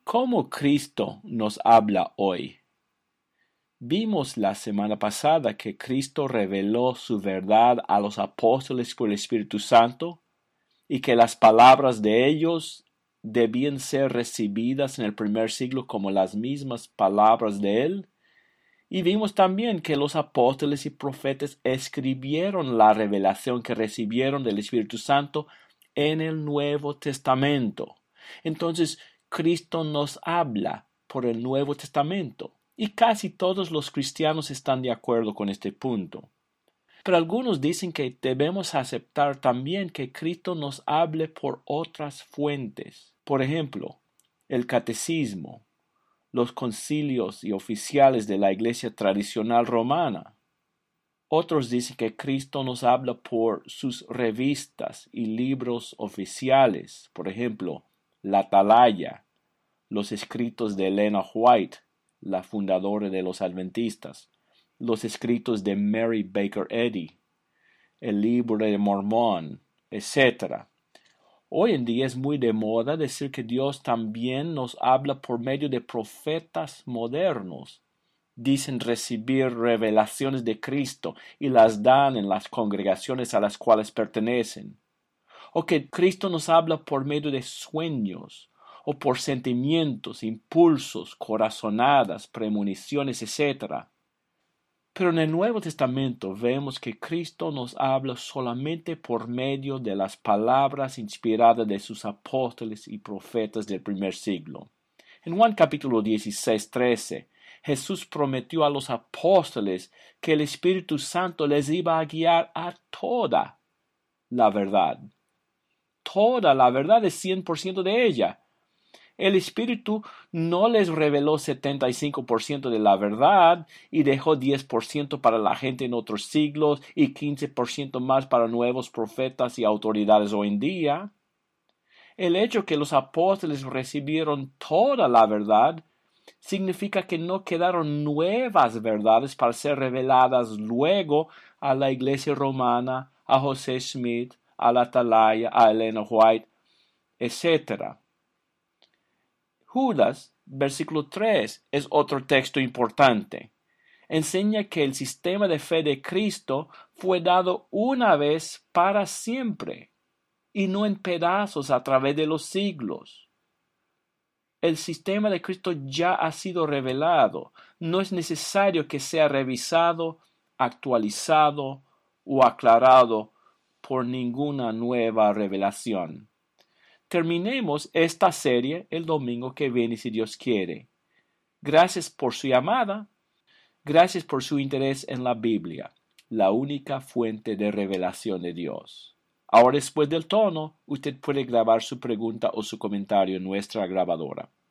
¿Cómo Cristo nos habla hoy? Vimos la semana pasada que Cristo reveló su verdad a los apóstoles por el Espíritu Santo y que las palabras de ellos debían ser recibidas en el primer siglo como las mismas palabras de Él. Y vimos también que los apóstoles y profetas escribieron la revelación que recibieron del Espíritu Santo en el Nuevo Testamento. Entonces, Cristo nos habla por el Nuevo Testamento. Y casi todos los cristianos están de acuerdo con este punto. Pero algunos dicen que debemos aceptar también que Cristo nos hable por otras fuentes. Por ejemplo, el catecismo, los concilios y oficiales de la Iglesia tradicional romana. Otros dicen que Cristo nos habla por sus revistas y libros oficiales, por ejemplo, la Atalaya, los escritos de Elena White, la fundadora de los Adventistas, los escritos de Mary Baker Eddy, el libro de Mormón, etc. Hoy en día es muy de moda decir que Dios también nos habla por medio de profetas modernos. Dicen recibir revelaciones de Cristo y las dan en las congregaciones a las cuales pertenecen. O que Cristo nos habla por medio de sueños, o por sentimientos, impulsos, corazonadas, premoniciones, etc. Pero en el Nuevo Testamento vemos que Cristo nos habla solamente por medio de las palabras inspiradas de sus apóstoles y profetas del primer siglo. En Juan capítulo 16, 13, Jesús prometió a los apóstoles que el Espíritu Santo les iba a guiar a toda la verdad. Toda la verdad es 100% de ella. El Espíritu no les reveló 75% de la verdad y dejó 10% para la gente en otros siglos y 15% más para nuevos profetas y autoridades hoy en día. El hecho que los apóstoles recibieron toda la verdad significa que no quedaron nuevas verdades para ser reveladas luego a la iglesia romana, a José Smith, a la Atalaya, a Elena White, etc. Judas, versículo 3, es otro texto importante. Enseña que el sistema de fe de Cristo fue dado una vez para siempre y no en pedazos a través de los siglos. El sistema de Cristo ya ha sido revelado. No es necesario que sea revisado, actualizado o aclarado por ninguna nueva revelación. Terminemos esta serie el domingo que viene si Dios quiere. Gracias por su llamada. Gracias por su interés en la Biblia, la única fuente de revelación de Dios. Ahora, después del tono, usted puede grabar su pregunta o su comentario en nuestra grabadora.